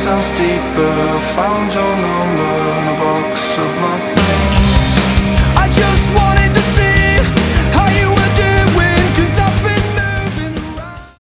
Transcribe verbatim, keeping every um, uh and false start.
sounds deeper. Found your number in a box of my